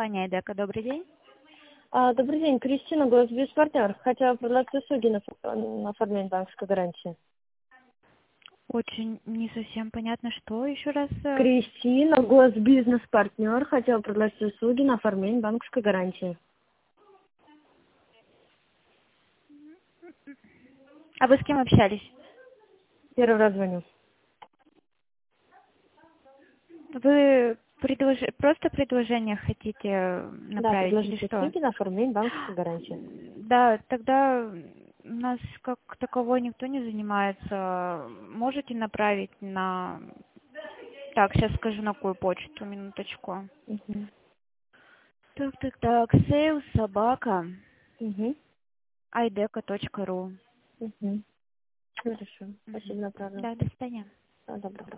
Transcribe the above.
компания «Айдека». Добрый день. Добрый день, Кристина, Госбизнес-партнер. Хотела предложить услуги на оформление банковской гарантии. Очень не совсем понятно, что еще раз. Кристина, Госбизнес-партнер. Хотела предложить услуги на оформление банковской гарантии. А вы с кем общались? Первый раз звоню. Вы просто предложение хотите Да, направить или предложить что? услуги на оформление банковской гарантии. Да, тогда у нас как таковой никто не занимается. Можете направить на... Так, сейчас скажу, на какую почту, минуточку. Угу. Так, sales собака Угу. aideca.ru. Угу. Хорошо. Спасибо, направлю. Да, до свидания. Доброго.